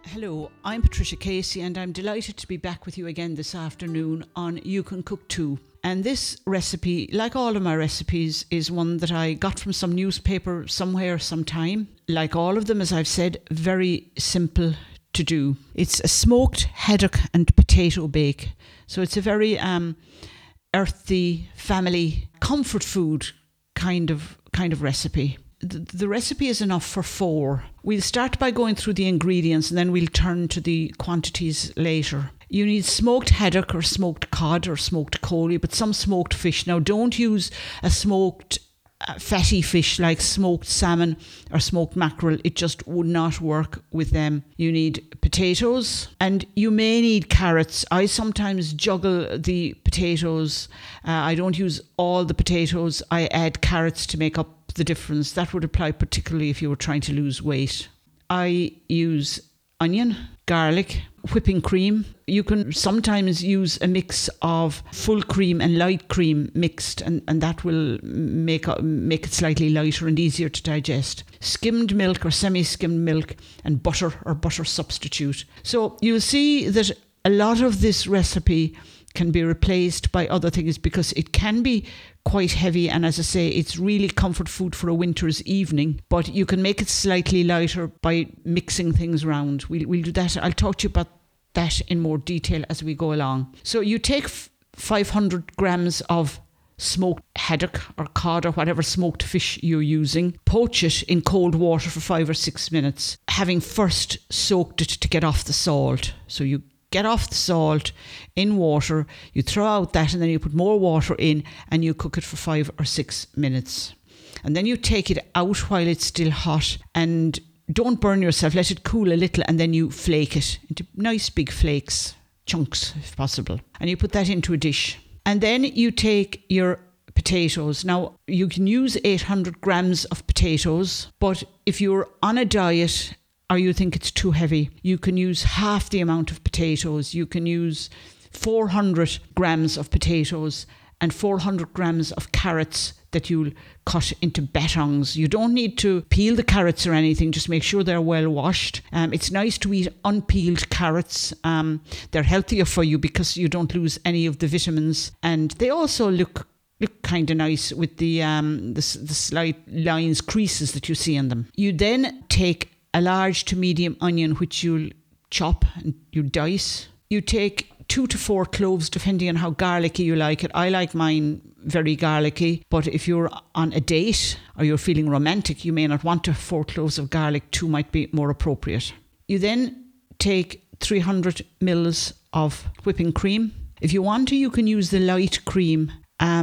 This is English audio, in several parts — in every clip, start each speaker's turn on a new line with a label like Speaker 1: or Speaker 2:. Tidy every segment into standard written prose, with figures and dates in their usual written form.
Speaker 1: Hello, I'm Patricia Casey and I'm delighted to be back with you again this afternoon on You Can Cook Too. And this recipe, like all of my recipes, is one that I got from some newspaper somewhere, sometime. Like all of them, as I've said, very simple to do. It's a smoked haddock and potato bake. So it's a very earthy, family, comfort food kind of recipe. The recipe is enough for 4. We'll start by going through the ingredients and then we'll turn to the quantities later. You need smoked haddock or smoked cod or smoked collie, but some smoked fish. Now don't use a smoked fatty fish like smoked salmon or smoked mackerel. It just would not work with them. You need potatoes and you may need carrots. I sometimes juggle the potatoes. I don't use all the potatoes. I add carrots to make up the difference. That would apply particularly if you were trying to lose weight. I use onion, garlic, whipping cream. You can sometimes use a mix of full cream and light cream mixed, and that will make it slightly lighter and easier to digest. Skimmed milk or semi-skimmed milk and butter or butter substitute. So you'll see that a lot of this recipe can be replaced by other things because it can be quite heavy, and as I say, it's really comfort food for a winter's evening, but you can make it slightly lighter by mixing things around. We'll do that. I'll talk to you about that in more detail as we go along. So you take 500 grams of smoked haddock or cod or whatever smoked fish you're using. Poach it in cold water for 5 or 6 minutes, having first soaked it to get off the salt. So you get off the salt in water, you throw out that, and then you put more water in and you cook it for 5 or 6 minutes. And then you take it out while it's still hot and don't burn yourself, let it cool a little, and then you flake it into nice big flakes, chunks if possible. And you put that into a dish. And then you take your potatoes. Now, you can use 800 grams of potatoes, but if you're on a diet or you think it's too heavy, you can use half the amount of potatoes. You can use 400 grams of potatoes and 400 grams of carrots that you'll cut into batons. You don't need to peel the carrots or anything, just make sure they're well washed. It's nice to eat unpeeled carrots. They're healthier for you because you don't lose any of the vitamins, and they also look kind of nice with the slight lines, creases that you see in them. You then take a large to medium onion, which you'll chop and you dice. You take 2 to 4 cloves, depending on how garlicky you like it. I like mine very garlicky, but if you're on a date or you're feeling romantic, you may not want 4 cloves of garlic. 2 might be more appropriate. You then take 300 mils of whipping cream. If you want to, you can use the light cream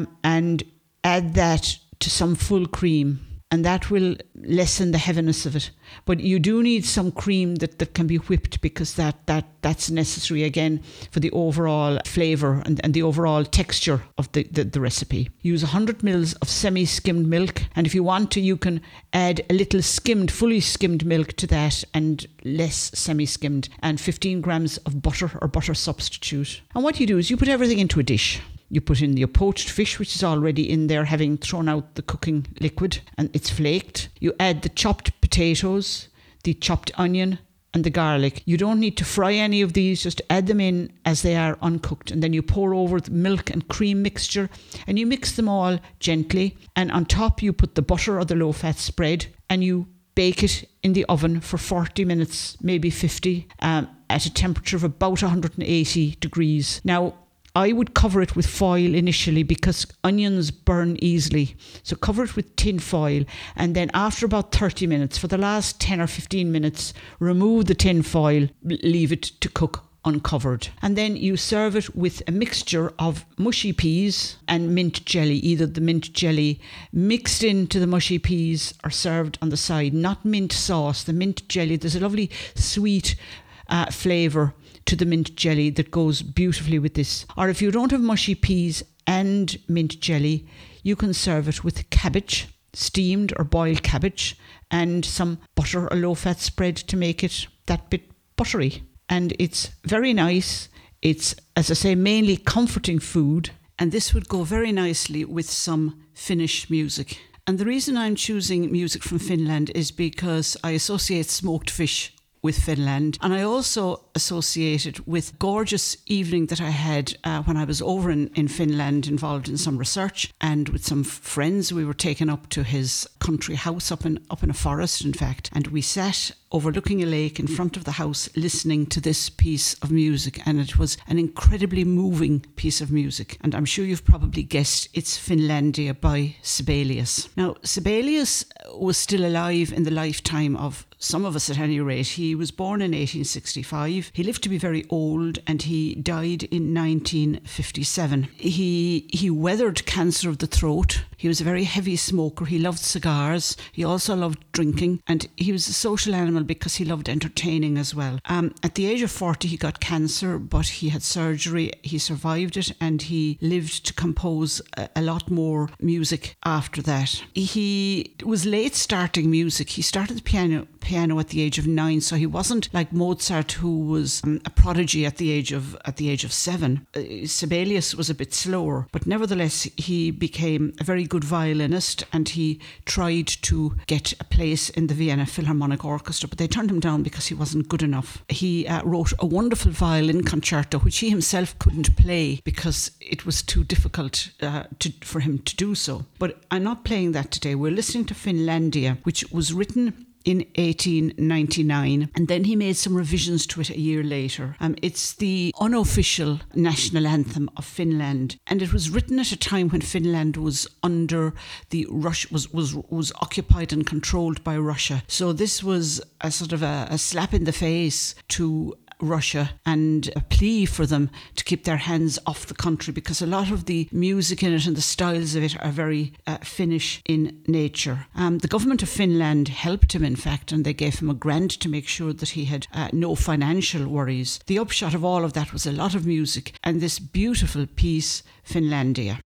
Speaker 1: and add that to some full cream, and that will lessen the heaviness of it. But you do need some cream that can be whipped, because that's necessary again for the overall flavour and the overall texture of the recipe. Use 100 mils of semi-skimmed milk, and if you want to, you can add a little fully skimmed milk to that and less semi-skimmed, and 15 grams of butter or butter substitute. And what you do is you put everything into a dish. You put in your poached fish, which is already in there, having thrown out the cooking liquid, and it's flaked. You add the chopped potatoes, the chopped onion, and the garlic. You don't need to fry any of these, just add them in as they are uncooked. And then you pour over the milk and cream mixture, and you mix them all gently. And on top, you put the butter or the low-fat spread, and you bake it in the oven for 40 minutes, maybe 50, at a temperature of about 180 degrees. Now, I would cover it with foil initially because onions burn easily. So cover it with tin foil, and then after about 30 minutes, for the last 10 or 15 minutes, remove the tin foil, leave it to cook uncovered. And then you serve it with a mixture of mushy peas and mint jelly, either the mint jelly mixed into the mushy peas or served on the side, not mint sauce. The mint jelly, there's a lovely sweet flavour to the mint jelly that goes beautifully with this. Or if you don't have mushy peas and mint jelly, you can serve it with cabbage, steamed or boiled cabbage, and some butter or low-fat spread to make it that bit buttery. And it's very nice. It's, as I say, mainly comforting food, and this would go very nicely with some Finnish music. And the reason I'm choosing music from Finland is because I associate smoked fish with Finland, and I also associate it with gorgeous evening that I had when I was over in Finland, involved in some research, and with some friends we were taken up to his country house up in a forest, in fact, and we sat overlooking a lake in front of the house listening to this piece of music, and it was an incredibly moving piece of music, and I'm sure you've probably guessed it's Finlandia by Sibelius. Now, Sibelius was still alive in the lifetime of some of us at any rate. He was born in 1865. He lived to be very old, and he died in 1957. He weathered cancer of the throat. He was a very heavy smoker. He loved cigars. He also loved drinking, and he was a social animal because he loved entertaining as well. At the age of 40, he got cancer, but he had surgery. He survived it, and he lived to compose a lot more music after that. He was late starting music. He started the piano at the age of 9, so he wasn't like Mozart, who was a prodigy at the age of 7. Sibelius was a bit slower, but nevertheless he became a very good violinist, and he tried to get a place in the Vienna Philharmonic Orchestra, but they turned him down because he wasn't good enough. He wrote a wonderful violin concerto, which he himself couldn't play because it was too difficult for him to do so. But I'm not playing that today. We're listening to Finlandia, which was written in 1899, and then he made some revisions to it a year later. It's the unofficial national anthem of Finland, and it was written at a time when Finland was under the was occupied and controlled by Russia. So this was a sort of a slap in the face to Russia, and a plea for them to keep their hands off the country, because a lot of the music in it and the styles of it are very Finnish in nature. The government of Finland helped him, in fact, and they gave him a grant to make sure that he had no financial worries. The upshot of all of that was a lot of music and this beautiful piece, Finlandia.